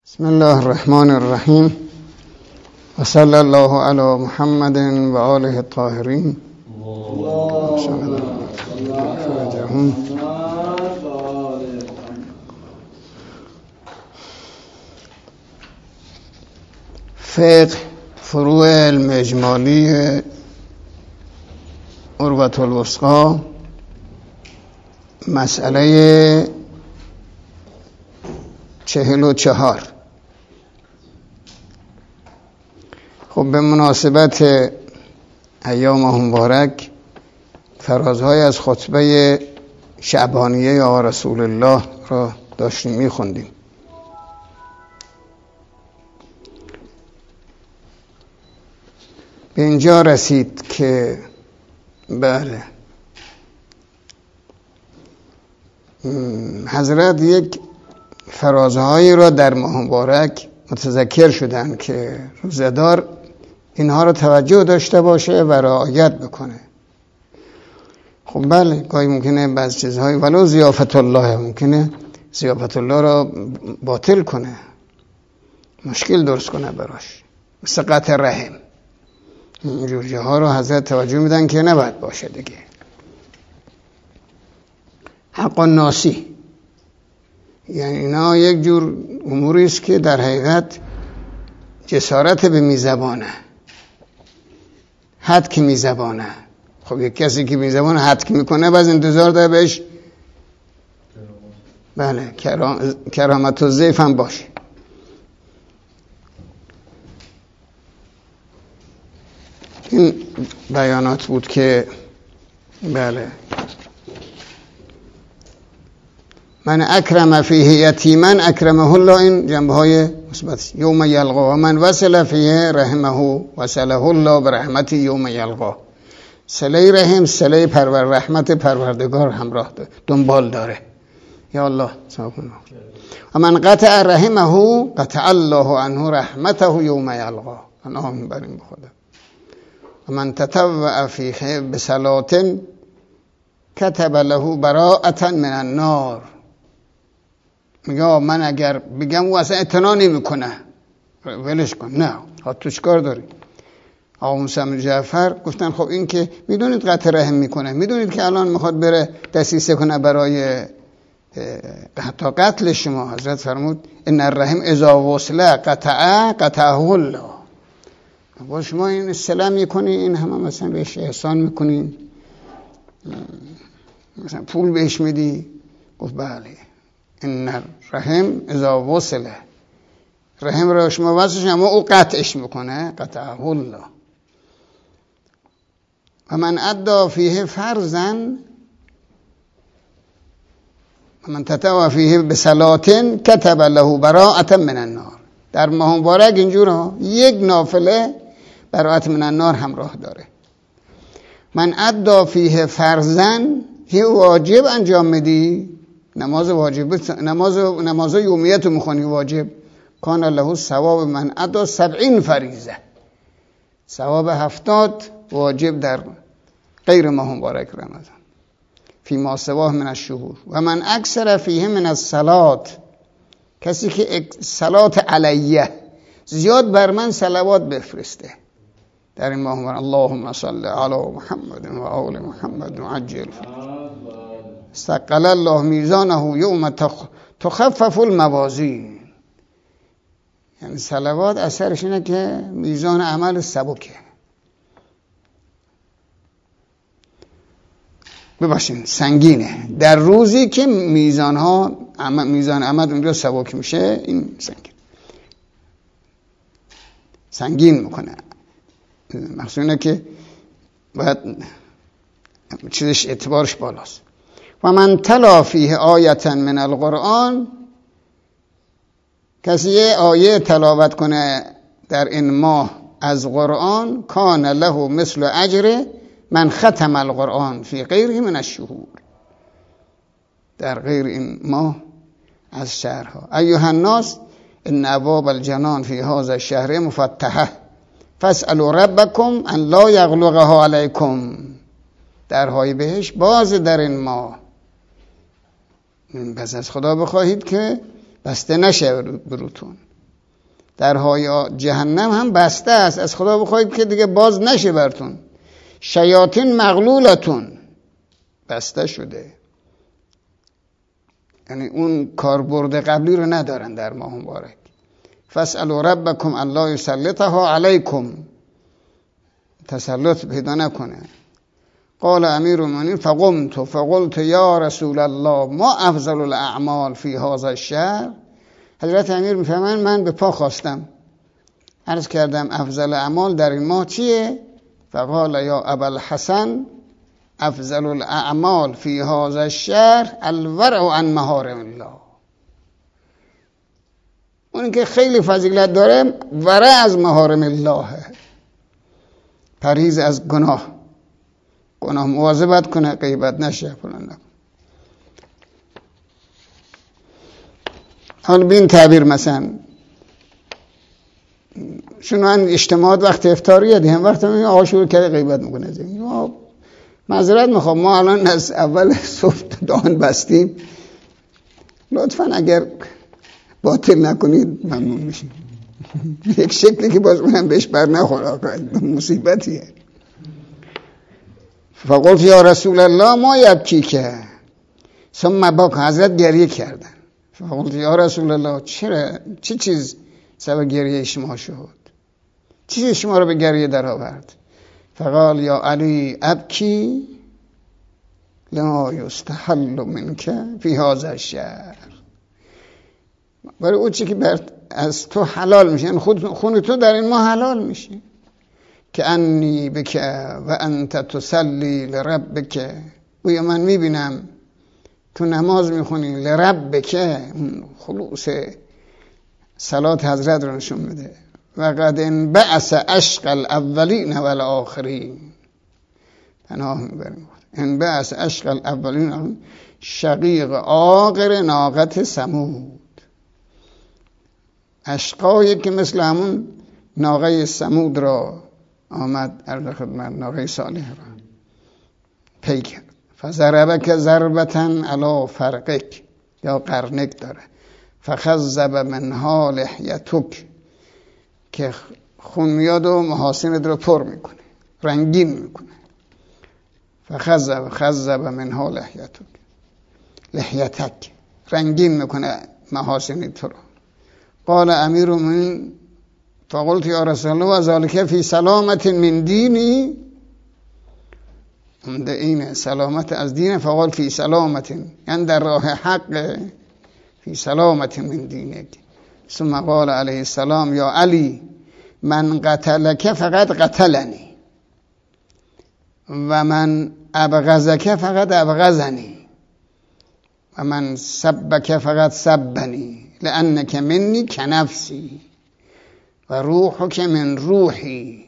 بسم الله الرحمن الرحیم و صلی الله علی محمد و آله الطاهرین. فقه فروع علم اجمالی عروة الوثقی، مسئله 44. خب به مناسبت ایام مبارک فرازهای از خطبه شعبانیه آقا رسول الله را داشتیم میخوندیم. به اینجا رسید که بله حضرت یک فرازهایی را در ماه مبارک متذکر شدن که روزه‌دار اینها رو توجه داشته باشه و رعایت بکنه. خب بله گاهی ممکنه بعض چیزهای ولو ضیافت الله ممکنه ضیافت الله را باطل کنه، مشکل درست کنه براش، مثل قطع رحم. اینجور جاها رو حضرت توجه میدن که نباید باشه دیگه. حق الناسی یعنی اینا یک جور اموری است که در حقیقت جسارت به میزبانه، حد میزبانه. خب یک کسی که میزبانه حد میکنه باز انتظار داره بهش بله کرامت و ضیف هم باشه. این بیانات بود که بله من اکرم فیه یتیما اکرمه الله، این جنبه های مثبت. یوم یلقا و من وصل فیه رحمه وصله الله برحمتی یوم یلقا. صله رحم صله رحمت پروردگار همراه داره، دنبال داره. یا الله و من قطع رحمه قطع الله عنه رحمته یوم یلقا. آمین بریم به خدا. و من تطوع فیه بصلاة کتب له براءة من النار. میگه من اگر بگم او اصلا اعتنا نمیکنه ولش کن، نه توش کار داری. آقا موسی جعفر گفتن خب این که میدونید قطع رحم میکنه، میدونید که الان میخواد بره دسیسه کنه برای حتی قتل شما. حضرت فرمود ان الرحم اذا وصل قطعه الله. با شما این سلام میکنی، این همه مثلا بهش احسان میکنین، مثلا پول بهش میدی. گفت بله ان الرحم اذا وصل، رحم را شما وصلش اما او قطعش میکنه قطعه الله. و من ادى فیه فرضا و من تطوع فیه بصلاة کتب له براءة من النار. در ماه مبارک اینجور یک نافله براءة من النار همراه داره. من ادى فیه فرضا، یه واجب انجام میدی، نماز واجب، نماز یومیت رو میخونی واجب، کان له ثواب من ادى 70 فریضه، ثواب 70 واجب در غیر ماه مبارک رمضان فی ما سواه من الشهور. و من اکثر فیه من الصلاة، کسی که صلات علیه زیاد بر من صلوات بفرسته در این ماه مبارک، اللهم صل علی محمد و آل محمد و عجل استقل الله میزانه یوم تخفف الموازین. یعنی صلوات اثرش اینه که میزان عمل سبکه. بباشین سنگینه در روزی که میزان عمل اونجا سبک میشه، این سنگین میکنه. مقصود اینه که باید چیزش اعتبارش بالاست. و من تلا فیه آیتا من القرآن، کسی یه آیه تلاوت کنه در این ماه از قرآن، کان له مثل اجر من ختم القرآن فی غیره من الشهور، در غیر این ماه از شهرها. ایها الناس ان ابواب الجنان فی هذا الشهر مفتحه فاسألوا ربکم ان لا یغلقها علیکم. درهای بهش باز در این ماه، پس از خدا بخواهید که بسته نشه بروتون. درهای جهنم هم بسته است. از خدا بخواید که دیگه باز نشه براتون. شیاطین مغلولتون، بسته شده، یعنی اون کاربرد قبلی رو ندارن در ماه مبارک. فاسألوا ربکم الا یسلطها علیکم، تسلط پیدا نکنه. قال امیر المؤمنین فقلت یا رسول الله ما افضل الاعمال فی هذا الشهر. حضرت امیر میفهمن من به پا خواستم، عرض کردم افضل اعمال در این ماه چیه؟ فقال یا ابا الحسن افضل الاعمال فی هذا الشهر الورع عن محارم الله. اون که خیلی فضیلت داره ورع از محارم الله، پرهیز از گناه مواظبت کنه، غیبت نشه فلان نکنه. حالا بین تعبیر مثلا شما اجتماعات وقت افطاریه دیگه، وقت آقا شروع کرده غیبت میکنه، معذرت میخوام ما الان از اول صبح دهان بستیم، لطفا اگر باطل نکنید ممنون میشیم. یک شکلی که باز اونم بهش بر نخوره، مصیبتیه. فقلت یا رسول الله ما یبکی که ثم بکا، حضرت گریه کردن. فقلت یا رسول الله چرا، چه چیز سبب گریه شما شد، چیزی شما رو به گریه در آورد؟ فقال یا علی ابکی لما یستحل منک فی هذا الشهر، برای اون چی که از تو حلال میشه، یعنی خون تو در این ماه حلال میشه. که انی بک و انت تصلی لربک، گویا من میبینم تو نماز میخونی لربک، اون خلوص صلات حضرت رو نشون میده. و قد انبعث عشق الاولین و الاخرین، پناه میبریم. انبعث عشق الاولین، شقیق آخر ناقت ثمود، عشقایی که مثل همون ناقه ثمود را آمد در خدمت ناقه صالح را پی کرد. فضربک ضربتن علی فرقک، یا قرنک داره. فخذب منها لحیتک، که خون میاد و محاسنت رو پر میکنه، رنگین میکنه. فخذب منها لحیتک، رنگین میکنه محاسنت رو. قال امیر المؤمنین فقلت یا رسول الله و ذالک فی سلامت من دینی، این سلامت از دین. فقال فی سلامت، یعنی در راه حق، فی سلامت من دینک. ثم قال علیه السلام یا علی من قتلک فقط قتلنی و من ابغضک فقط ابغضنی و من سبک فقط سبنی لانک منی کنفسی و روحک من روحی.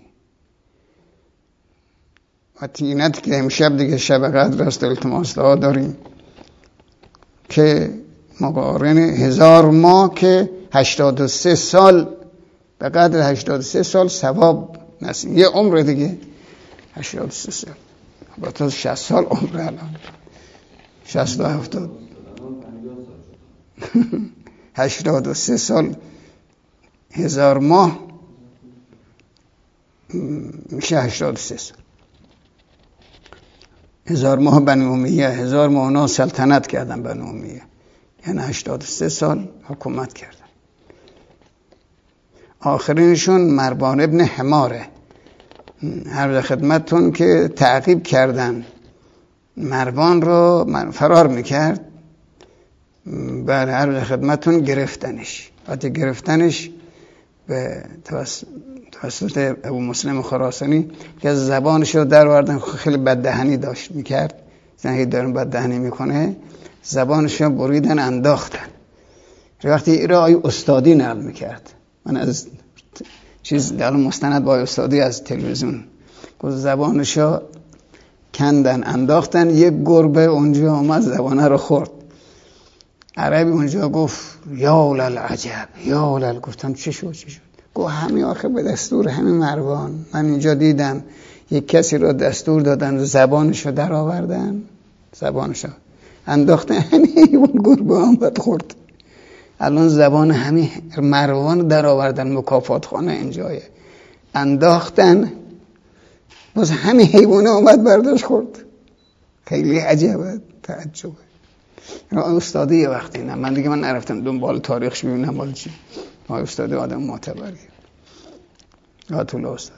و تینت که امشب دیگه شب قدر است، التماس دعا داریم که مقارن 1000 ماه که 83 سال به قدر 83 سال ثواب نصیب، یه عمر دیگه 83 سال، با تا 60 سال عمر الان 60 70 83 سال 1000 ماه میشه 83 سال. 1000 ماه بنی امیه، 1000 ماه اونا سلطنت کردن بنی امیه، یعنی 83 سال حکومت کردن. آخرینشون مروان ابن حماره، عرض خدمتتون که تعقیب کردن مروان رو، فرار میکرد، بعد عرض خدمتتون گرفتنش. وقتی گرفتنش به توسط ابو مسلم خراسانی که زبانش رو در آوردن، خیلی بددهنی داشت میکرد، زنهی دارن بددهنی میکنه، زبانش رو بریدن انداختن. وقتی این را آی استادی نقل میکرد، من از چیز در مستند با استادی از تلویزیون، که زبانش رو کندن انداختن، یک گربه اونجا آمد زبانه رو خورد. عربی اونجا گفت یا للعجب، یا لل. گفتم چی شد؟ گفت همین آخه به دستور همین مروان، من اینجا دیدم یک کسی رو دستور دادن زبانش رو در آوردن، زبانش رو انداختن، اون گربه آمد خورد. الان زبان همین مروان در آوردن مکافات خانه اینجایه انداختن، باز همین حیوانه اومد برداشت خورد. خیلی عجبه، تعجبه. استاده یه وقتی نه من دیگه من نرفتم دنبال تاریخش ببینم مال چی. ما استاد آدم معتبریه. آیت الله استاد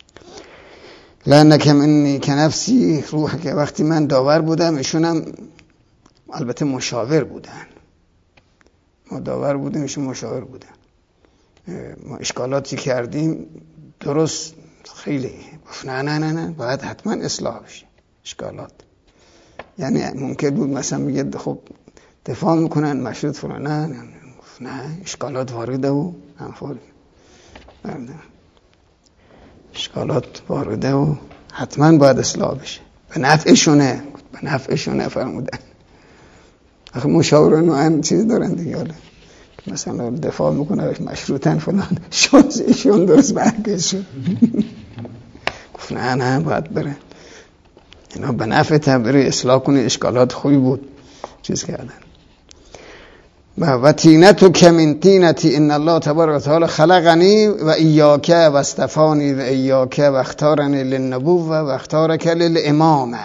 لعنک منی کنفسی روح، که وقتی من داور بودم ایشونم البته مشاور بودن، ما داور بودیم ایشون مشاور بودن، ما اشکالاتی کردیم درست خیلی گفت نه باید حتما اصلاح بشه اشکالات. یعنی ممکن بود مثلا میگه خب دفاع میکنن مشروط فلان، نه اشکالات وارده و انفال اشکالات وارده و حتما باید اصلاح بشه، به نفعشونه فرمودن. آخه مشاوران هم چیز دارن دیگه، حالا مثلا دفاع میکنه مشروطن فلان ایشون درست برگشت گفت نه باید بره اینا به نفع تبری اصلاح کنی، اشکالات خوبی بود چیز کردن. و تینتو کمن تینتی ان الله تبارک و تعالی خلقنی و ایاک و استفانی و ایاک و اختارنی للنبوة و اختارک للامامه.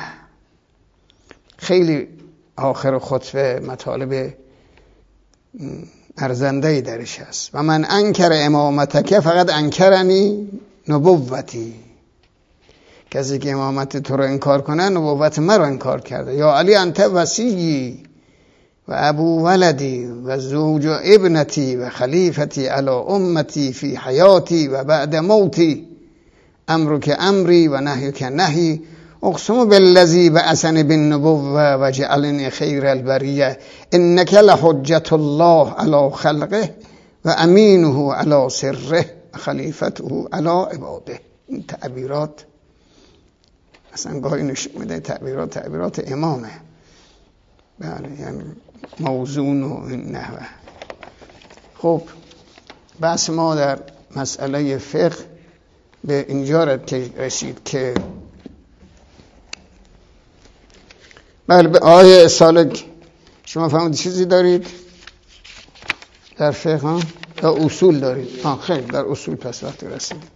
خیلی آخر خطبه مطالب ارزنده‌ای درش هست. و من انکر امامتک فقط انکرنی نبوتی، کسی که امامت تو رو انکار کنه نبوت من رو انکار کرده. یا علی انت وصیی و ابو ولدی و زوج ابنتی و خلیفتی علی امتی فی حیاتی و بعد موتی، امرک امری و نهیک نهی، اقسم بالذی بعثنی بالنبوة و جعلنی خیر البریه انک لحجة الله علی خلقه و امینه علی سره خلیفته علی عباده. این تعبیرات اصلا گاهی نشون میده تعبیرات امامه، بله، یعنی موزون و این نحوه. خب بحث ما در مسئله فقه به اینجا رسید که بله به آیه سالک شما فهمید چیزی دارید در فقه ها؟ یا اصول دارید؟ خیلی در اصول پس وقتی رسیدید.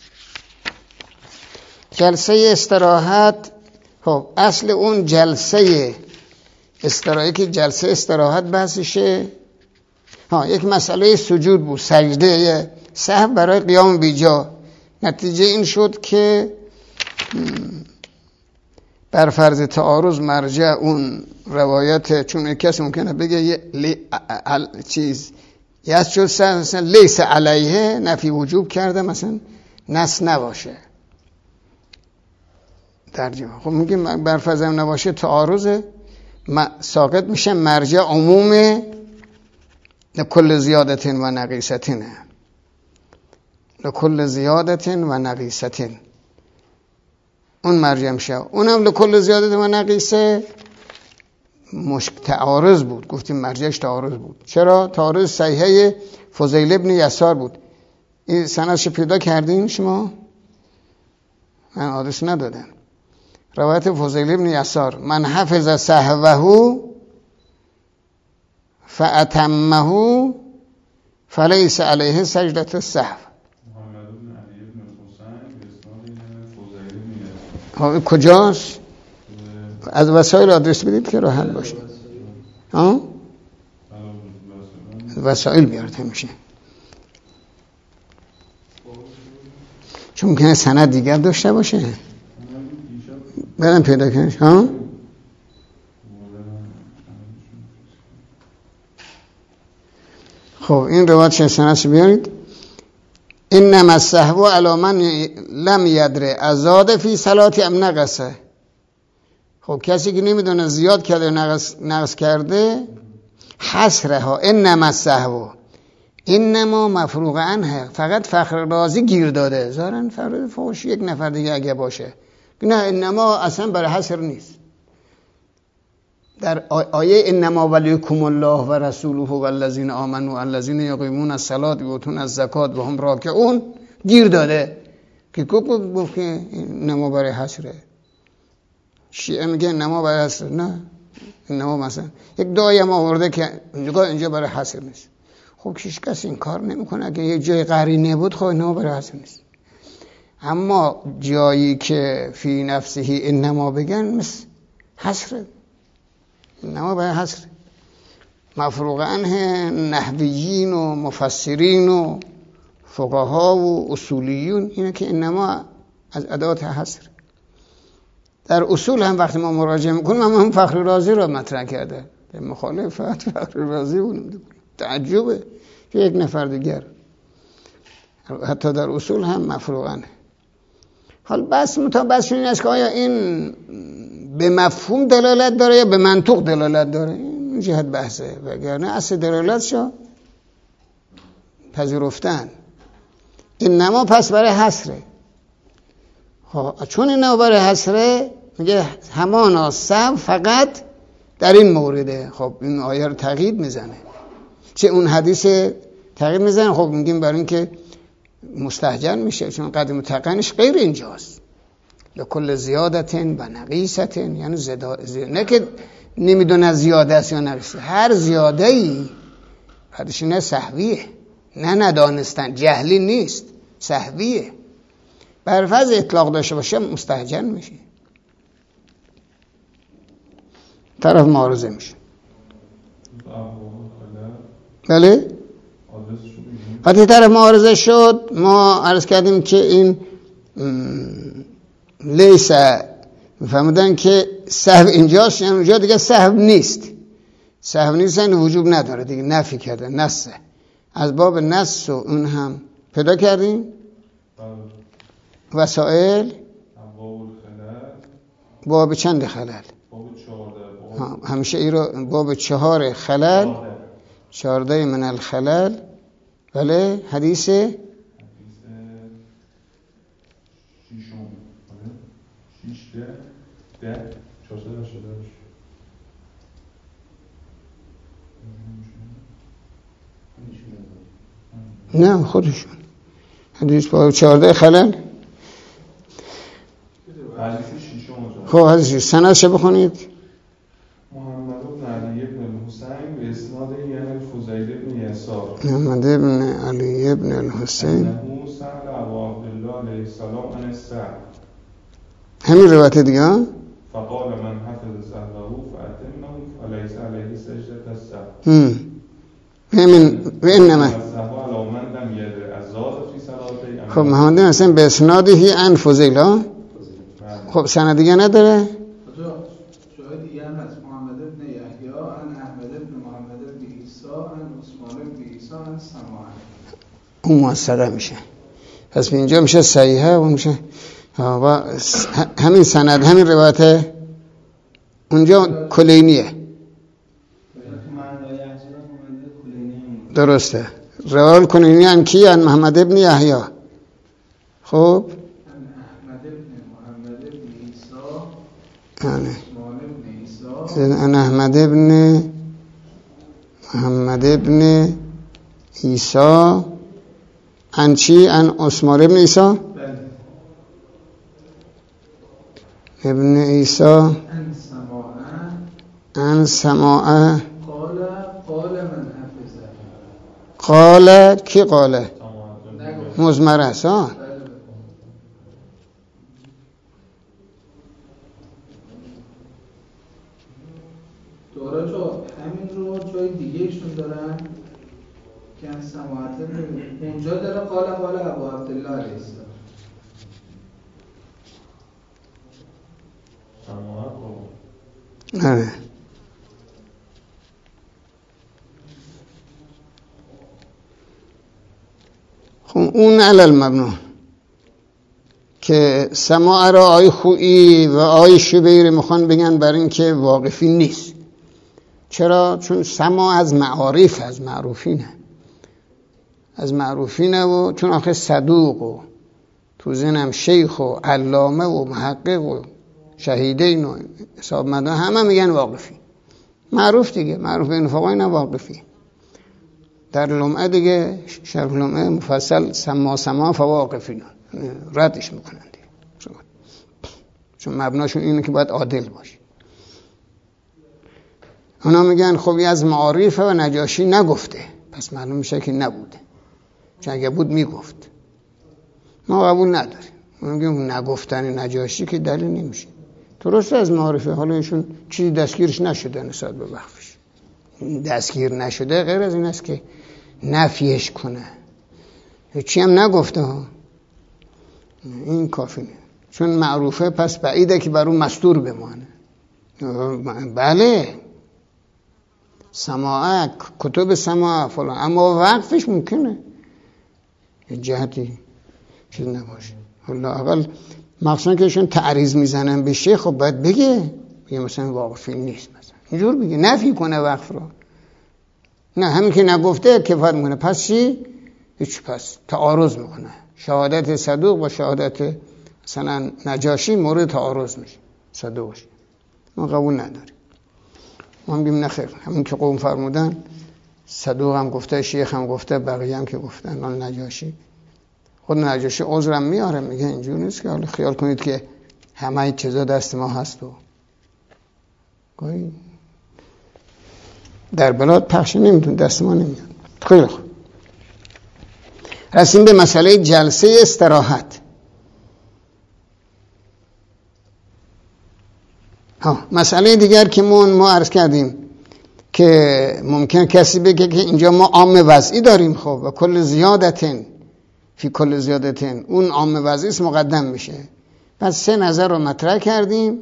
جلسه استراحت، خب اصل اون جلسه استراحت که جلسه استراحت بحثشه. یک مسئله سجود بود، سجده سهو برای قیام بیجا. نتیجه این شد که بر فرض تعارض مرجع اون روایت، چون کسی ممکنه بگه یه چیز یسجد سهو مثلا لیس علیه نفی وجوب کرده، مثلا نس نباشه ترجمه. خب میگیم بر فرض نباشه تعارض ساقط میشه مرجع عموم لکل زیادتین و نقیستین، لکل زیادتین و نقیستین اون مرجع میشه. اونم لکل زیادت و نقیسه تعارض بود، گفتیم مرجعش تعارض بود. چرا؟ تعارض صحیحه فضیل ابن یسار بود. این سندش پیدا کردین شما؟ من آدرس ندادم. روایت فضیل ابن یسار من حفظ سهوه فاتمه فلیس علیه سجدة السهو. کجاست؟ از وسایل آدرس بدید که راحت باشه. وسایل بیارده میشه، چون ممکنه سند دیگر داشته باشه. برم پیدا کنش. خب این روایت چه سندش بیارید. انما السهو علی من لم یدره ازاد فی صلاتی ام نقصه. خب کسی که نمیدونه زیاد کرده نقص کرده حسره ها. انما السهو انما مفروغ عنه، فقط فخر رازی گیر داده. ظاهرا فرد فوش یک نفر دیگه اگه باشه، نه انما اصلا برای حسر نیست. در آیه انما ولیکم الله و رسوله و الذین آمنوا الذین یقیمون الصلاة و یؤتون الزکات و هم راکعون گیر داده که گفت که انما برای حسره. شیعه میگه انما برای حسر، نه انما مثلا یک دعایی هم آورده که اینجا برای حسر نیست. خب هیچ کس این کار نمیکنه. اگه یه جای قرینه بود خب اینما برای حذف نیست. اما جایی که فی نفسه انما بگن مثل حصر، انما برای حصر. مفروغ عنه نحویین و مفسرین و فقها و اصولیون اینه که انما از ادوات حصر. در اصول هم وقتی ما مراجعه میکنیم هم فخری رازی را مطرح کرده، به مخالفت فخری رازی بود. تعجبه که یک نفر دیگر حتی در اصول هم مفروغ عنه. حال بس این است که آیا این به مفهوم دلالت داره یا به منطق دلالت داره، این جهت بحثه. وگرنه اصل دلالتشو پذیرفتن. انما پس برای حصره. خب چون انما برای حصره میگه همانا سب فقط در این مورده. خب این آیه رو تغییر میزنه، چه اون حدیث تغییر میزنه. خب میگیم برای اینکه مستهجن میشه، چون قد متقنش غیر اینجاست. لکل زیادتن و نقیستن، یعنی نه که نمیدونه زیاده است یا نقیسته، هر زیاده ای بعدش نه سهویه، نه ندانستن، جهلی نیست، سهویه. بر فرض اطلاق داشته باشه مستهجن میشه، طرف معارضه میشه. بله؟ وقتی طرف معارضه شد ما عرض کردیم که این لیسه فهمیدن که سهو اینجاست، یعنی اونجا دیگه سهو نیست. سهو نیست یعنی وجوب نداره دیگه، نفی کرده، نسه. از باب نس و اون هم پیدا کردیم. وسائل باب چند خلل؟ همیشه ای رو باب 4 خلل، 14 من الخلل. بله حدیث نه خودشون حدیث باب 14 خلل. خب حدیث سندش بخونید. محمد بن علی بن الحسین به اسناد یعنی فضیل بن یسار. محمد بن علی بن الحسین انه سأل ابو عبدالله علیه السلام عن السهو. همین روایت دیگه. فقال من حفظ سهوه فأتمه فليس عليه سجدة السهو. همین و انما السهو على من لم يدر الزاد فی صلاته. خب محمد اصلا به اسناده عن فضیل. خب سند دیگه نداره؟ شاید دیگه هم از محمد بن یحیی عن احمد بن محمد بن عیسی عن عثمان بن عیسی عن سماع. اون موثقه میشه. پس اینجا میشه صحیحه و میشه و همین سند همین روایت اونجا کلینیه. درسته. روایت کلینی عن کی؟ عن محمد بن یحیی. خب عن احمد بن محمد بن عیسی عن چی؟ عن عثمان بن عیسی ابن عیسی عن سماعه. قال کی قاله؟ مزمره است. دوراجو همین رو جای دیگه ایشون دارن که از سماعت اونجا داره قال ابو عبدالله علیه السلام. آره. خب اون علل مبنون که سماع را آی خویی و آی شبیر میخوان بگن بر این که واقفی نیست. چرا؟ چون سماع از معارف، از معروفینه و چون آخه صدوق و تو ذهنم شیخ و علامه و محقق و شهیدین و حساب مدن همه میگن واقفی. معروف دیگه، معروف بین فقها اینا واقفی. در لمعه دیگه شرح لمعه مفصل سما فواقفین ردش میکنن دیگه، چون مبناشون اینه که باید عادل باشه. اونا میگن خب از معارف و نجاشی نگفته، پس معلوم میشه که نبوده، چون اگه بود میگفت. ما قبول نداریم، ما میگیم نگفتن نجاشی که دلیل نمیشه. درسته از معارفه، حالا ایشون چیزی دستگیرش نشده نسبت به وقفش، دستگیر نشده، غیر از این است که نفیش کنه، چی هم نگفته ها، این کافی نه. چون معروفه پس بعیده که بر اون مستور بمانه. بله سماعه، کتب سماعه فلان، اما وقفش ممکنه یه جهتی چیز نباشه. حالا اقل مخصوصا که ایشون تعریض میزنن به شیخ، خب باید بگه مثلا واقفی نیست، مثلا اینجور بگه، نفی کنه وقف رو. نه همین که نگفته کفایت میکنه. پس چی؟ هیچ. پس تعارض میکنه، شهادت صدوق با شهادت مثلا نجاشی مورد تعارض میشه، صدوق باشه. ما قبول نداریم. ما میگیم نه خیر، همین که قوم فرمودن، صدوق هم گفته، شیخ هم گفته، بقیه هم که گفتن. حالا نجاشی، خود نجاشی عذرم میاره، میگه اینجور نیست که حالا خیال کنید که همه چیزا دست ما هست و گاهی در بلاد پخش نمیتون، دست ما نمیاد. خیلی خوب، رسیم به مسئله جلسه استراحت. مسئله دیگر که ما عرض کردیم که ممکن کسی بگه که اینجا ما عام وضعی داریم، خب و کل زیادتن فی کل زیادتن، اون عام وضعی است مقدم میشه. پس سه نظر رو مطرح کردیم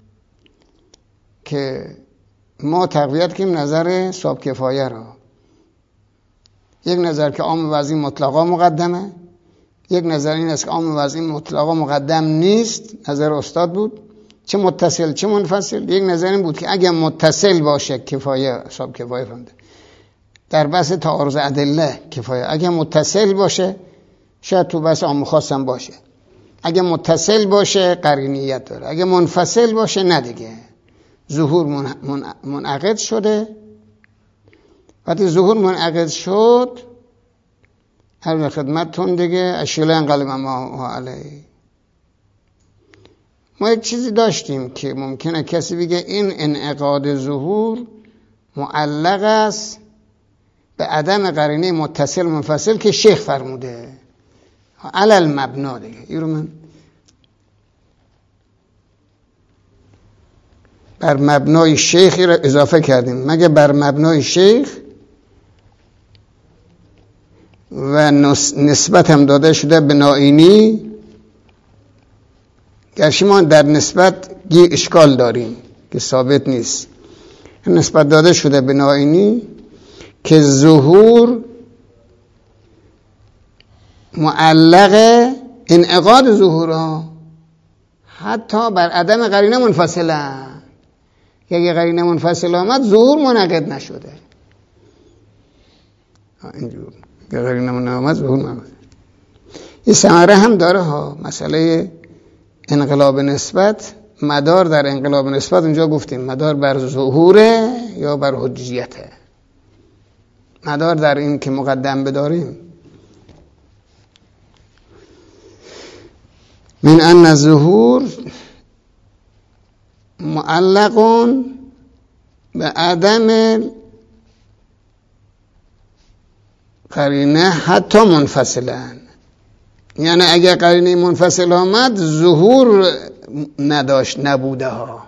که ما تقویت کنیم نظر صاحب کفایه را. یک نظر که عام وضعی مطلقا مقدمه، یک نظر این است که عام وضعی مطلقا مقدم نیست، نظر استاد بود، چه متصل چه منفصل. یک نظر این بود که اگر متصل باشه کفایه، صاحب کفایه فهمده، در بحث تعارض ادله کفایه. اگر متصل باشه شاید تو بحث عام خاص هم باشه. اگر متصل باشه قرینیت داره، اگر منفصل باشه نه دیگه. ظهور منعقد شده، وقتی ظهور منعقد شد هر خدمتتون دیگه اشیله انقلب ما علیه. ما یک چیزی داشتیم که ممکنه کسی بگه این انعقاد ظهور معلق است به عدم قرینه متصل منفصل که شیخ فرموده علل مبنا دیگه. این رو من بر مبنای شیخی را اضافه کردیم، مگه بر مبنای شیخ و نسبت هم داده شده به نائینی. گرچه ما در نسبت یه اشکال داریم که ثابت نیست، نسبت داده شده به نائینی که ظهور معلق انعقاد ظهور ها حتی بر عدم قرینه منفصله. اگه قرینه منفصل آمد ظهور منعقد نشده، اینجور اگه قرینه منعقد آمد ظهور منعقد. این ثمره هم داره ها. مسئله انقلاب نسبت، مدار در انقلاب نسبت اونجا گفتیم مدار بر ظهوره یا بر حجیته. مدار در این که مقدم بداریم من ان الظهور معلقون به عدم قرینه حتی منفصلن. یعنی اگر قرینه منفصل آمد ظهور نداشت، نبوده ها.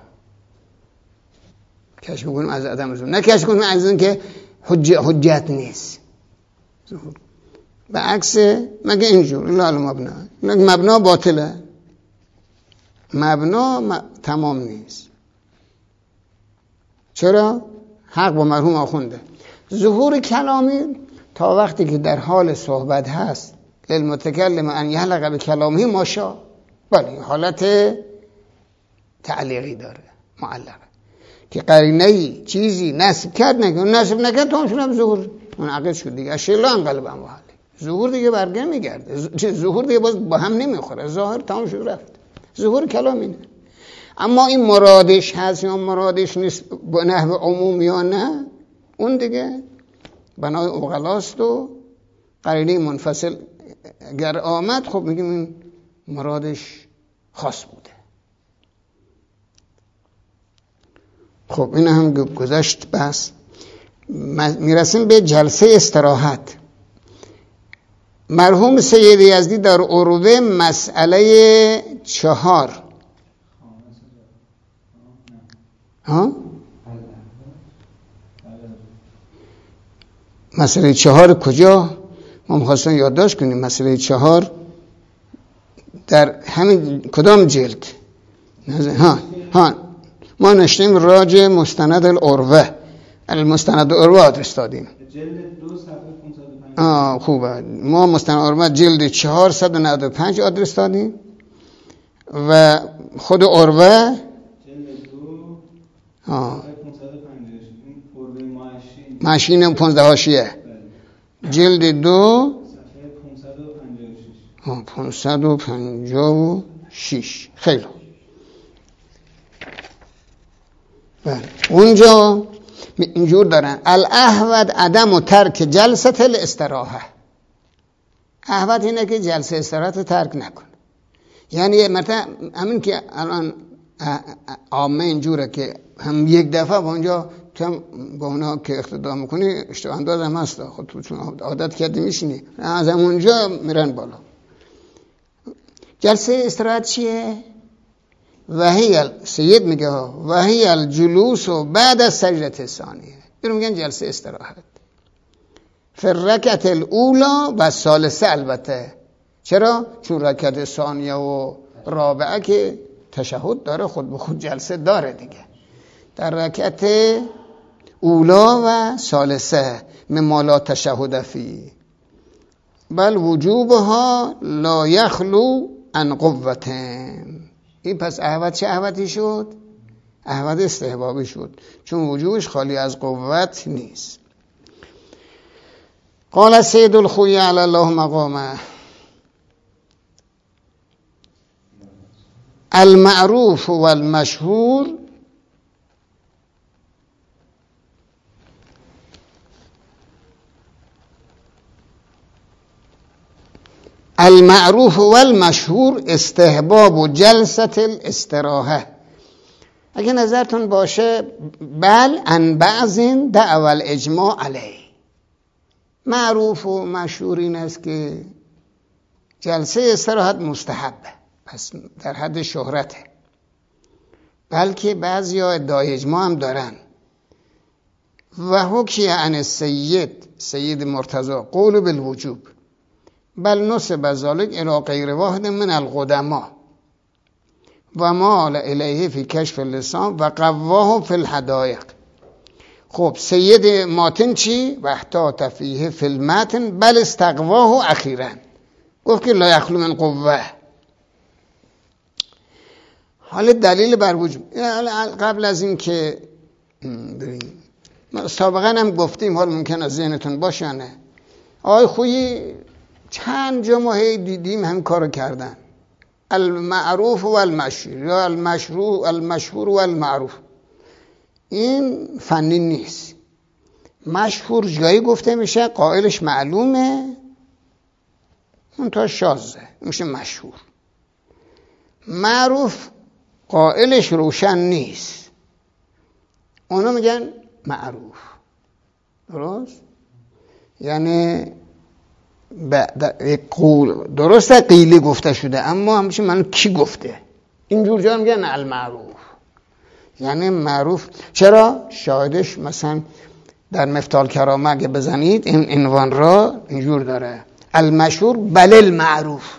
کشف کنیم از عدم ظهور، نه کشف کنیم از این که حجت نیست ظهور. به عکس مگه اینجور لال مبنا، مبنا باطله، مبنا تمام نیست. چرا؟ حق با مرحوم آخونده. ظهور کلامی تا وقتی که در حال صحبت هست للمتکلم ان یحلق به کلامه ماشا، بله حالت تعلیقی داره، معلقه که قرینه‌ای چیزی نسب کرد نسب نکرد تا اونشون هم ظهور منعقد شد دیگه. اشیلا انقلب اموال ظهور دیگه برگه میگرده، ظهور دیگه باز با هم نمیخوره، ظاهر تمام شد رفت. ظهور کلام اینه. اما این مرادش هست یا مرادش نیست به نحو عموم یا نه، اون دیگه بنای اوغلاست و قرینه منفصل اگر آمد خب میگیم این مرادش خاص بوده. خب این هم گذشت. بس میرسیم به جلسه استراحت. مرحوم سید یزدی در عروه مسئله 4 مسئله 4 کجا؟ ما می‌خواستیم یادداشت کنیم. مسئله 4 در همین کدام جلد؟ ما نشتیم راجع مستند العروه، المستند العروه آدرس دادیم. جلد 2 صفحه 505. خوبه. ما مستند العروه جلد 4 195 آدرس دادیم و خود عروه جلد 2 صفحه 556 این عروه ماشین 15 حاشیه. جلد 2 صفحه 556. خیلی بله. اونجا اینجور دارن الاحوط عدم و ترک جلسه الاستراحه. احوط اینه که جلسه استراحت ترک نکن. یعنی مثلا همین که الان عامه اینجوره که هم یک دفعه با اونجا تو با اونا که اقتدا میکنی اشتباه انداز هم هست، خود تو چون عادت کردی میشینی از اونجا میرن بالا. جلسه استراحت چیه؟ وهی سید میگه وهی الجلوس و بعد از سجده ثانیه. اینو میگن جلسه استراحت. فرکعت الاولا و ثالثه. البته چرا؟ چون رکعت ثانیه و رابعه که تشهد داره خود به خود جلسه داره دیگه. در رکعت اولا و ثالثه مما لا تشهد فی بل وجوبها لا یخلو عن قوتن. این پس احوط چه احوطی شد؟ احوط استحبابی شد چون وجوبش خالی از قوت نیست. قال سید الخوی علی الله مقامه المعروف والمشهور المعروف والمشهور استحباب جلسه الاستراحه. اگه نظرتون باشه بل ان بعض دعوا الاجماع علیه. معروف و مشهور این است که جلسه استراحت مستحبه، پس در حد شهرته، بلکه بعضیا ادعای اجماع هم دارن. و حکی عن سید مرتضی قول بالوجوب بل نسب ذلك الى غیر واحد من القدما و مال الیه فی کشف اللسان و قواه فی الحدایق. خب سید ماتن چی؟ و احتاط فیه فی المتن بل استقواه اخیرا. گفت که لا یخلو من قوه. حال دلیل بر وجوب قبل از این که بریم سابقا هم گفتیم، حال ممکن از ذهنتون باشه نه آقای خویی چند جا ما دیدیم هم کارو کردن. المعروف و المشهور یا المشهور و المعروف. این فنی نیست. مشهور جایی گفته میشه قائلش معلومه اون تا شازه میشه مشهور. معروف قائلش روشن نیست اونا میگن معروف. درست؟ یعنی قول درسته قیلی گفته شده اما همیشه من کی گفته اینجور جا میگن المعروف. یعنی معروف چرا؟ شاهدش مثلا در مفتاح الکرامه اگه بزنید این عنوان را اینجور داره المشهور بل المعروف.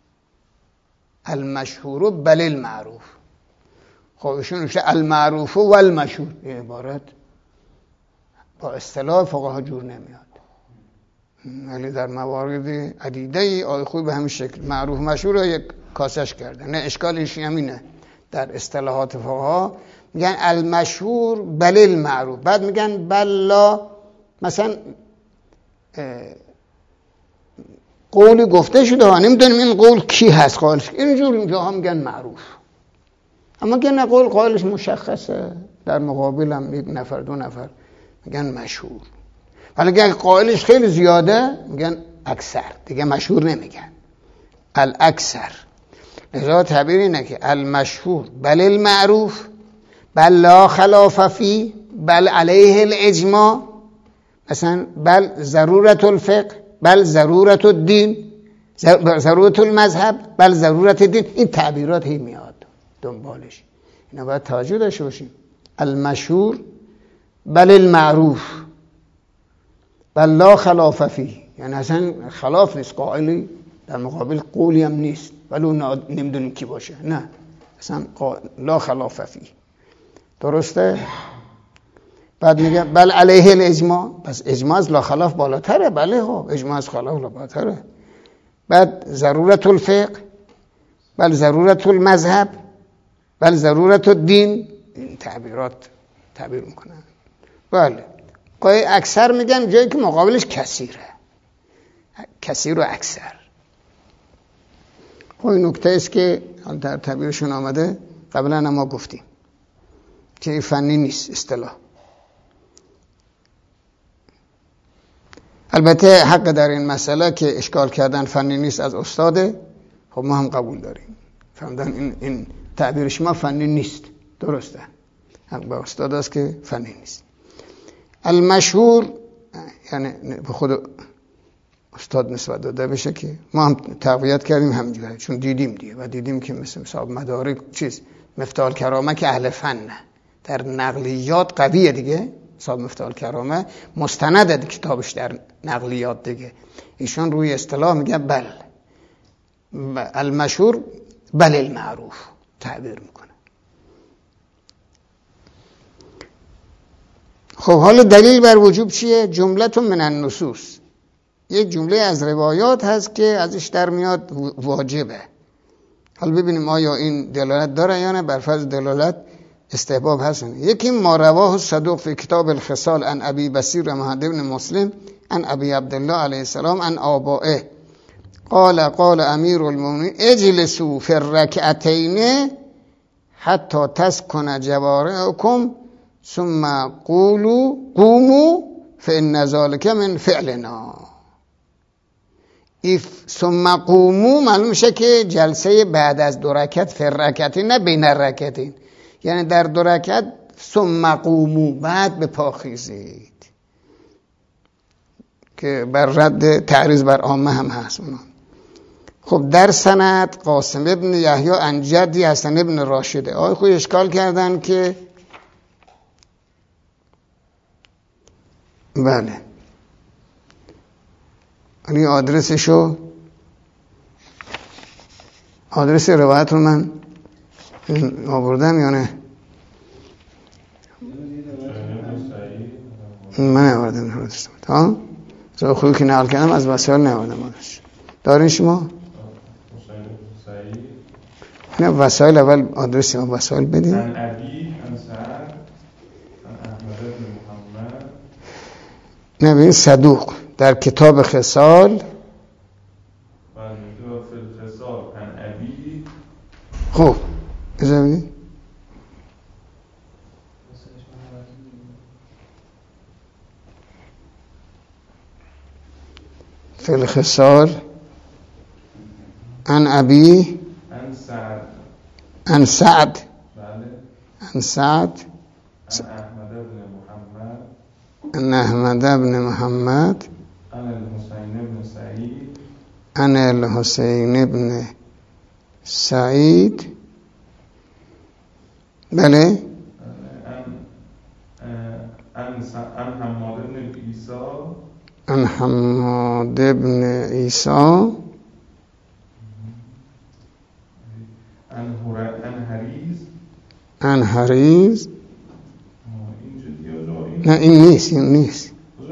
المشهور بل المعروف. خب ایشون میشه المعروف و المشهور. این عبارت با اصطلاح فقها جور نمیاد، ولی در موارد عدیده آقای خوی به همین شکل معروف مشهور رو یک کاسش کرده. نه اشکالش همینه در اصطلاحات فقها میگن المشهور بل المعروف، بعد میگن بلا مثلا قولی گفته شده ها نمیدونیم این قول کی هست قائلش، اینجور جاها میگن معروف. اما که نه قول قائلش مشخصه در مقابل هم یک نفر دو نفر میگن مشهور، ولی اگه قائلش خیلی زیاده میگن اکثر، دیگه مشهور نمیگن الاکثر. لذا تعبیر اینه که المشهور بل المعروف بل لا خلاف فی بل علیه الاجماع اصلا بل ضرورت الفقه، بل ضرورت الدین، ضرورت المذهب، بل ضرورت الدین، این تعبیرات هی میاد دنبالش. اینا باید توجه داشته باشیم. المشهور بل المعروف بل لا خلاف فیه، یعنی اصلا خلاف نیست، قائلی در مقابل قولی هم نیست ولو نمیدونیم کی باشه، نه اصلا لا خلاف فیه. درسته؟ بعد میگه بل علیه الاجماع، پس اجماع از لا خلاف بالاتره. بله خب اجماع از خلاف بالاتره. بعد ضرورت الفقه بل ضرورت المذهب بل ضرورت الدین، این تعبیرات تعبیر میکنن. بله قای اکثر میگن جایی که مقابلش کثیره، کثیر و اکثر. خب این نکته است که در تعبیرشون آمده، قبلا هم ما گفتیم که این فنی نیست اصطلاح. البته حق در این مسئله که اشکال کردن فنی نیست از استاده، خب ما هم قبول داریم، فهمدن این تعبیر شما فنی نیست، درسته، حق به استاد است که فنی نیست. المشهور یعنی به خود استاد نسبت داده بشه که ما هم تقویت کردیم همینجوری، چون دیدیم دیگه و دیدیم که مثل صاحب مدارک چیز مفتاح الکرامه که اهل فن در نقلیات قویه دیگه، صاحب مفتاح الکرامه مستند کتابش در نقلیات دیگه، ایشون روی اصطلاح میگه بل المشهور بل المعروف تعبیر میکنه. خب حالا دلیل بر وجوب چیه؟ جملت من النصوص، یک جمله از روایات هست که ازش در میاد واجبه. حالا ببینیم آیا این دلالت داره یا نه. بر فرض دلالت استحباب هست. یکی ما رواه صدوق فی کتاب الخصال عن ابی بصیر محمد بن مسلم عن ابی عبدالله علیه السلام عن آبائه قال امیر المؤمنین اجلسوا فی الرکعتین حتی تسکن جوارحکم ثم قوموا فإن ذلك من فعلنا. ثم قوموا معلوم میشه که جلسه بعد از 2 رکعت فی الرکعتین، نه بین الرکعتین، یعنی در 2 رکعت ثم قوموا بعد به پا خیزید، که بر رد تعریض بر عامه هم هست اونا. خب در سند قاسم ابن یحیی عن جدی حسن ابن راشده. آقای خود اشکال کردن که بله این آدرس روایت رو من آوردم یا نه؟ من آوردم ها؟ تو خوبی که نقل کردم از وسایل نوردم آدرس. دارین شما؟ نه وسایل اول آدرس ما وسایل بدیم. عن ابی عن سعد عن احمد بن محمد. نه ببین صدوق در کتاب خصال. خب اجازه بدید. فی الخصال عن ابی عن سعد عن سعد عن احمد بن محمد عن الحسین بن سعید. بله عن حماد بن عیسی عن حریز. نه این نیست حدیث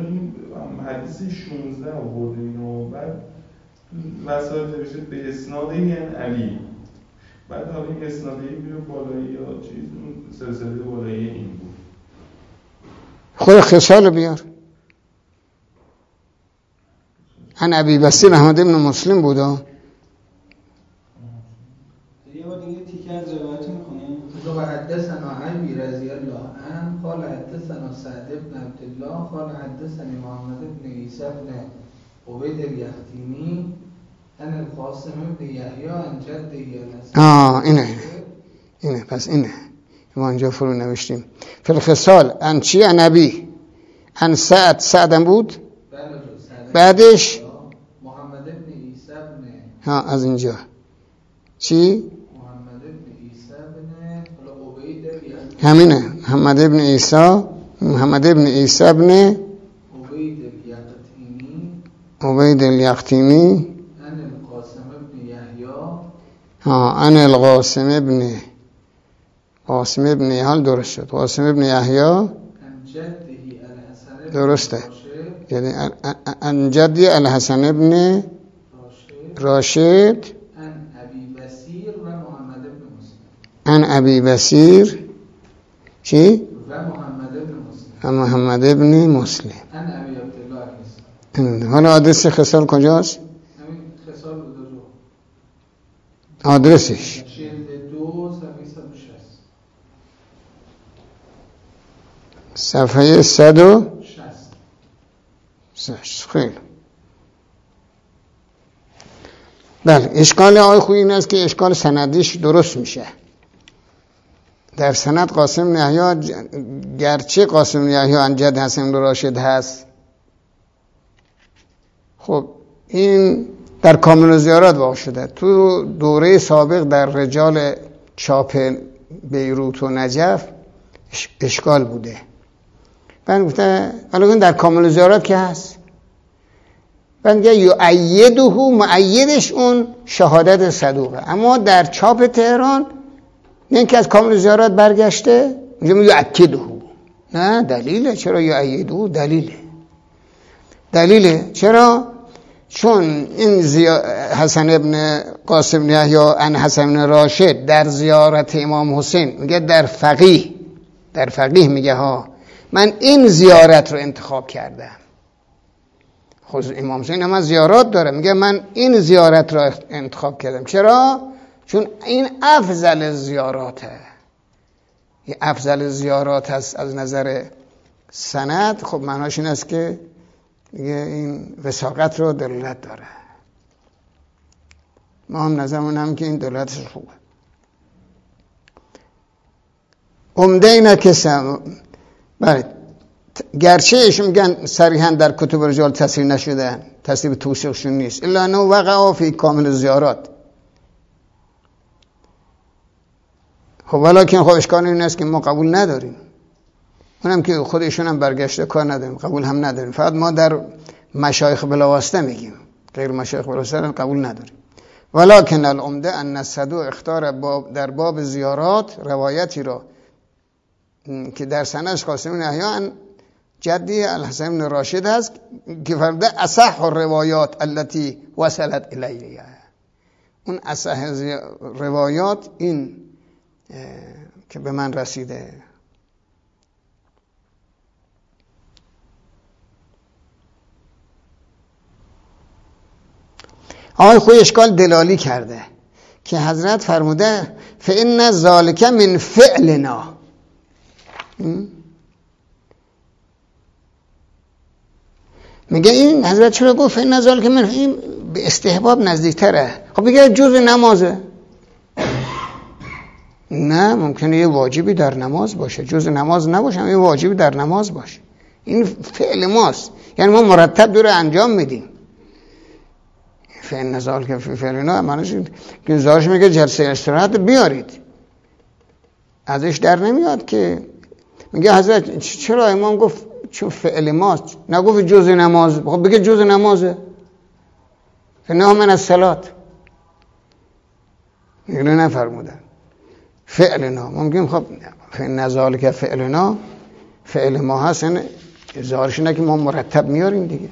16 آورده اینو، بعد وسایل نوشته به اسناد یعنی علی، بعد حالا این اسنادی میره بالایی یا چیز، اون سلسله بالایی این بود. خود خصال بیار. عن ابی بصیر احمد بن مسلم بود. یه بار دیگه تیکه از روایت میخونیم. تو حدثنا علی رضی الله عنه قال حدثنا سعد بن عبدالله قال حدثني محمد بن عیسی بن عبید الیختیمی عن القاسم بن یحیی عن جده. اینه پس اینه ما اینجا فرو نوشتیم. فی الخصال عن چی؟ عن ابی ان سعد، سعدم بود. بله. بعدش محمد ابن عیسی ابن، ها از اینجا چی؟ محمد ابن عیسی ابن عبید الیختیمی. همینه، محمد ابن عیسی، محمد ابن عیسی ابن عبید الیختیمی. ان القاسم ابن یحیی. ان القاسم ابن قاسم ابن حال درست شد. قاسم ابن یحیی ان جدی الحسن درسته، یعنی ان جدی الحسن ابن راشد. ان ابی بصیر و محمد ابن مسلم. ان ابی بصیر چی؟ و محمد ابن مسلم. و محمد ابن مسلم. ان ابی عبدالله مسلم. حالا آدرس خصال کجاست؟ همین خصال بود دو. آدرسش جلد 2 صفحه صفحه 160. 160. خیلی بله. اشکال آقای خویی این است که اشکال سندیش درست میشه. در سند قاسم بن یحیی گرچه قاسم بن یحیی عن جد حسن بن راشد هست، خب این در کامل زیارات واقع شده. تو دوره سابق در رجال چاپ بیروت و نجف اشکال بوده. من گفتم حالا در کامل زیارات که هست، من میگه یؤیده، مؤیدش اون شهادت صدوقه. اما در چاپ تهران نه که از کامل زیارات برگشته، میگه یؤکده. نه دلیله. چرا یؤیده؟ دلیله چرا؟ چون این حسن ابن قاسم بن یحیی عن حسن بن راشد در زیارت امام حسین میگه در فقیه میگه ها من این زیارت رو انتخاب کردم. خود امام حسین هم از زیارات داره، میگه من این زیارت رو انتخاب کردم. چرا؟ چون این افضل زیاراته. این افضل زیارات هست از نظر سند. خب معناش این است که دیگه این وثاقت رو دلالت داره. ما هم نظرمون هم که این دلالتش خوبه. عمده اینه که بله، گرچه ایشون میگن صریحا در کتب رجال تصریح نشدن، تصریح توثیقشون نیست، الا انه وقع فی کامل زیارات. خب ولکن خب اشکال این است که ما قبول نداریم. اونم که خود ایشون هم برگشته کار نداریم، قبول هم نداریم. فقط ما در مشایخ بلاواسطه میگیم، غیر مشایخ بلاواسطه قبول نداریم. ولکن العمده ان الصدوق اختار در باب زیارات روایتی را که در سندش قاسم بن یحیی جدی الحسن بن راشد هست که فرده اصح الروایات التي وصلت الیه. اون اصح روایات این که به من رسیده. آقای خوی اشکال دلالی کرده که حضرت فرموده فإن ذلک من فعلنا. میگه این حضرت چرا گفت فإن ذلک من، این به استحباب نزدیکتره. خب بگه جز نمازه. نه، ممکنه یه واجبی در نماز باشه، جز نماز نباشه، یه واجبی در نماز باشه. این فعل ماست، یعنی ما مرتب دور انجام میدیم. فعل نزال که فعلنا معنیش که زارش میگه جلسه استراحت بیارید، ازش در نمیاد که میگه حضرت چرا امام گفت چون فعل ماست، نگفت جز نماز. خب بگه جز نمازه، فنها من الصلات. اینو نفرمودن فعلنا. ممکن خب فعل نزال که فعلنا فعل ما هست، زارش اینه که ما مرتب میاریم دیگه.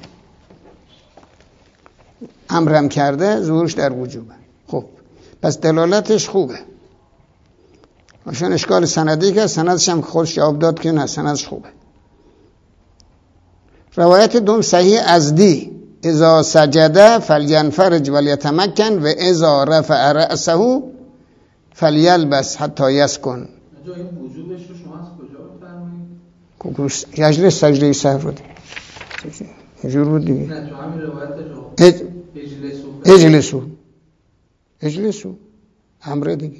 امرم کرده ظهورش در وجوبه. خب پس دلالتش خوبه. چون اشکال سندی که سندش هم خودش جواب داد که نه سندش خوبه. روایت دوم صحیح ازدی اذا سجد فلینفرج ولیتمکن و اذا رفع رأسه فلیلبس حتی یسکن. این وجوبش رو شما از کجا بفرمایید؟ یجلس سجده سهو رو دیگه اینجور بود دیگه. نه تو همین روایت رو اجلسو امره دیگه.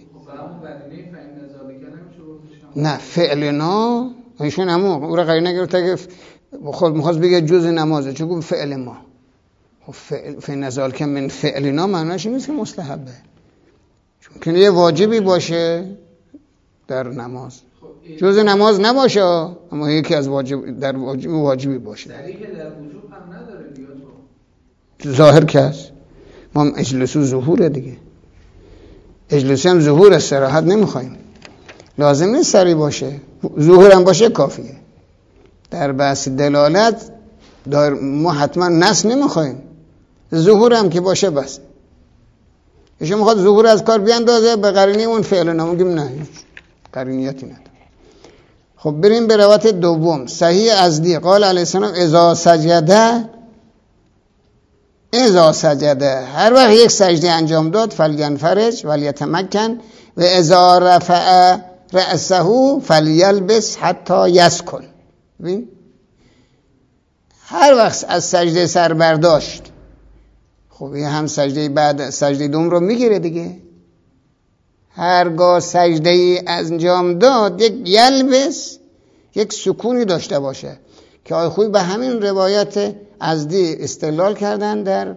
نه فعلنا ایشون همون او را قرینه گرفته که خود میخواست بگه جز نمازه، چون گفت فعل ما. خب فعل نزال که من فعلنا معناش نیست که مستحبه، چون که یه واجبی باشه در نماز، جز نماز نباشه اما یکی از واجبی باشه. دلیلی که در وجوب هم نداره دیگه، تو ظاهر که هست. ما اجلسو ظهوره دیگه، اجلسی هم ظهور استراحت نمیخوایم، لازم نیست سری باشه، ظهور هم باشه کافیه. در بحث دلالت ما حتما نص نمیخوایم، ظهور هم که باشه بس. ایشون میخواد ظهور از کار بیاندازه به قرینه اون فعل نامو، میگیم نه هیچ قرینیتی نداره. خب بریم به روایت دوم، صحیح ازدی قال علیه السلام اذا سجده، هر وقت یک سجده انجام داد فلینفرج ولیتمکن و اذا رفع رأسه فلیلبس حتی یسکن. ببین هر وقت از سجده سر برداشت، خب یه هم سجده بعد سجده دوم رو میگیره دیگه، هرگاه سجده ای انجام داد یک یلبس، یک سکونی داشته باشه که آقای خویی به همین روایت ازدی استدلال کردن در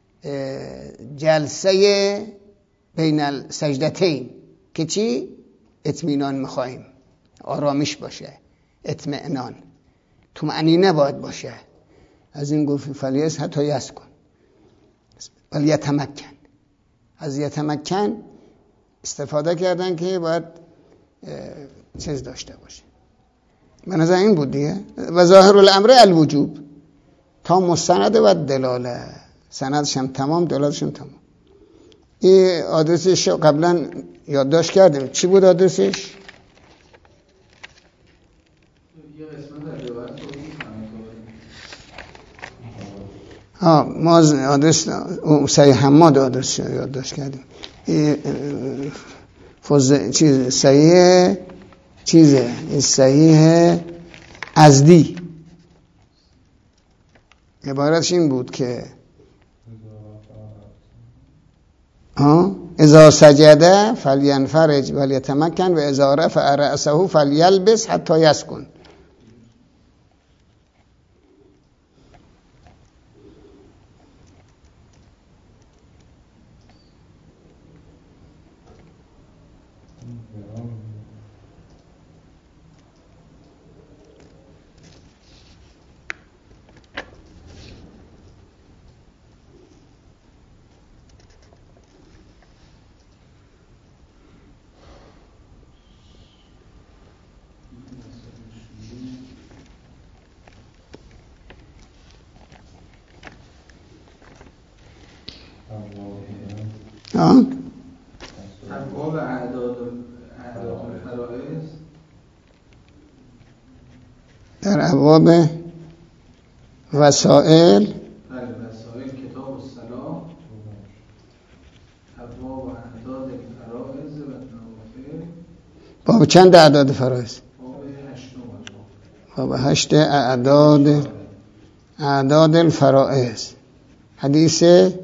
جلسه بین السجدتین که چی؟ اطمینان میخوایم، آرامش باشه، اطمئنان، طمأنینه باید باشه. از این گفت فلیس حتی یسکن ولی یتمکن، از یتمکن استفاده کردن که باید چیز داشته باشه. به نظر این بود دیگه. و ظاهر الامر الوجوب تا مستند و دلاله، سندش هم تمام، دلالتش هم تمام. این آدرسش قبلا یادداشت کردیم، چی بود آدرسش؟ ما آدرس صحیح حماد آدرسش یادداشت کردیم. صحیح ازدی عبارتش این بود که اذا سجده فلینفرج ولیتمکن و اذا رفع رأسه فلیلبس حتی یسکن. ابواب اعداد الفرائض، در ابواب وسائل کتاب الصلاة، ابواب اعداد الفرائض و النوافل. باب چند اعداد فرائض؟ باب 8 اعداد الفرائض. حدیث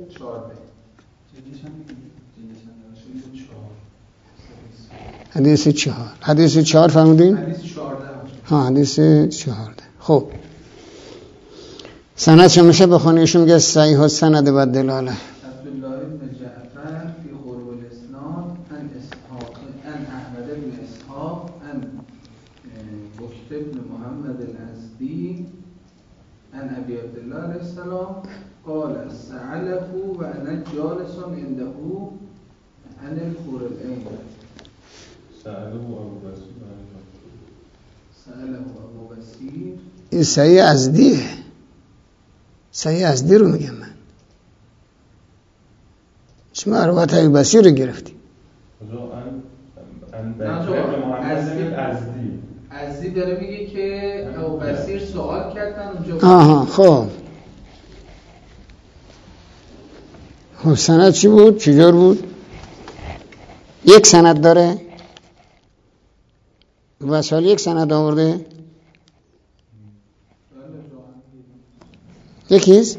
4 حدیث 4 فرمودین؟ حدیث 14. حدیث 14. خب سندش میشه بخونی. ایشون میگه صحیح السند و دلاله. عبدالله بن جعفر فی قرب الاسناد عن اسحاق عن احمد بن اسحاق عن بکر بن محمد الازدی عن ابی عبدالله علیه السلام قال سأله و انا جالس عنده عن الحور العین. سأله ابو بصیر. این صحیح ازدیه، صحیح ازدی رو میگم من. شما روایت ابو بصیر رو گرفتی. ازدی داره میگه که ابو بصیر سوال کردن اونجا. خب سند چی بود؟ چجور بود؟ یک سند داره؟ وسائل یک سند آورده؟ یکیست؟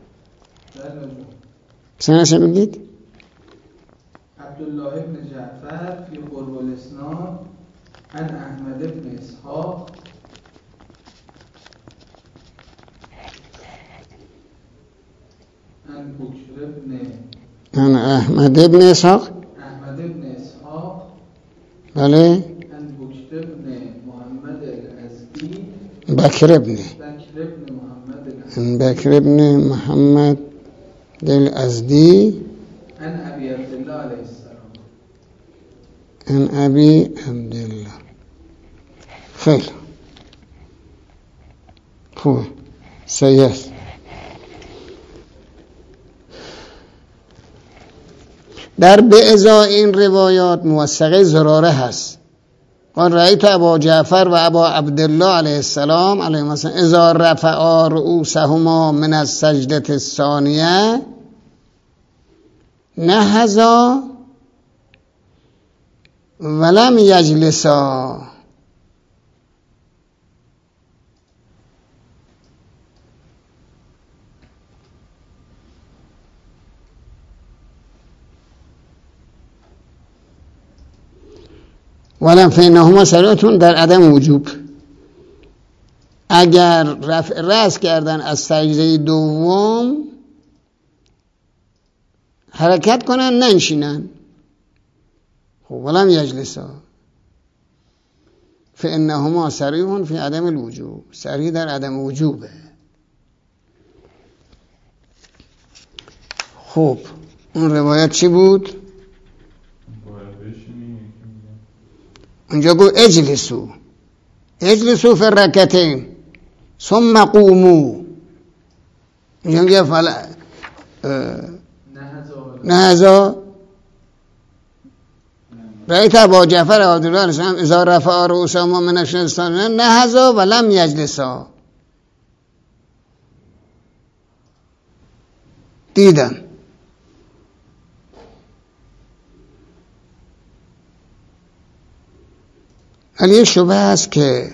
سندش بگید. عبدالله بن جعفر فی قرب الاسناد عن احمد بن اسحاق عن بكر ابن عن احمد ابن اسحاق بله عن بكر ابن محمد الازدی بکر ابن محمد الازدی عن ابی عبدالله علیه السلام عن ابی عبدالله. خیلی خوبه، صحیح است. در به ازای این روایات موثقه زراره هست. قال رأیت ابا جعفر و ابا عبدالله علیه السلام علیه السلام اذا رفعا رؤوسهما من السجدة الثانیه نهضا ولم یجلسا. ولم فینهما سریعتون در عدم وجوب. اگر رفع رأس کردن از سجده دوم حرکت کنن ننشینن. خب ولم یجلسا فانهما سریع فی عدم الوجوب، سریع در عدم وجوبه. خب اون روایت چی بود؟ اونجا گفت اجلسو فی الرکعتین ثم قومو. اینجا میگه نهضا رأیت ابا جعفر عبدالله علیه السلام اذا رفع رؤوسهما من السجدة الثانیه نهضا ولم یجلسا. دیدم ولی یه شبه هست که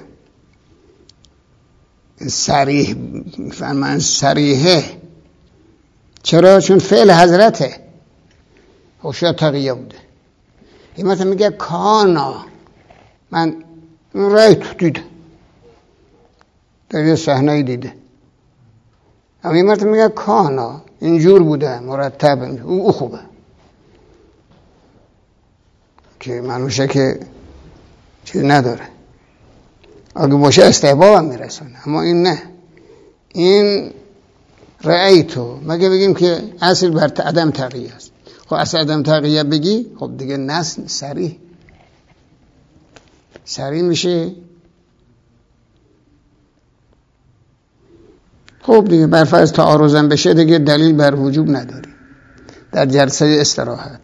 صریح میفرمان صریحه. چرا؟ چون فعل حضرته خوشا تقیه بوده. این مثلا میگه کانا، من رایت دیده در یه صحنه دیده، اما این مثلا میگه کانا اینجور بوده مرتب، او خوبه که منوشه که چیز نداره. اگه باشه استحباب هم میرسونه، اما این نه. این رأیتو مگه بگیم که اصل بر عدم تغییر است. خب اصل عدم تغییر بگی خب دیگه نص سریع میشه. خب دیگه بر فرض تعارضم بشه دیگه دلیل بر وجوب نداری در جلسه استراحت.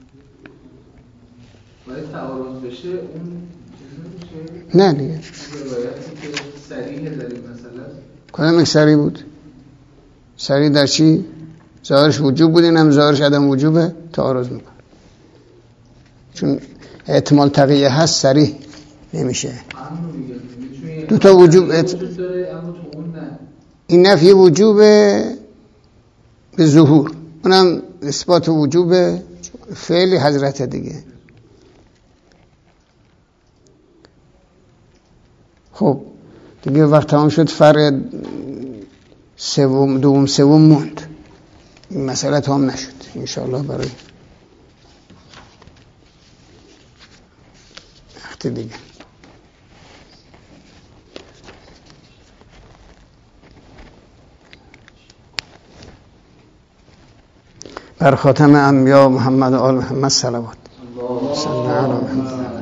باید تعارض بشه اون نه دیگه سریح داریم مثلا. کدام یک سریح بود؟ سریح در چی؟ ظاهرش وجوب بود، این هم ظاهرش عدم وجوبه، تعارض میکنه. چون احتمال تقیه هست سریح نمیشه. دو تا وجوب داره اما تو اون نه. این نفی وجوبه به ظهور، اونم اثبات وجوبه فعل حضرت دیگه. خب دیگه وقت تمام شد، فرق دوم سوم موند. این مسئله تمام نشد انشاءالله برای وقت دیگه. بر خاتم انبیا محمد و آل محمد صلوات. صلی الله علیه و سلم.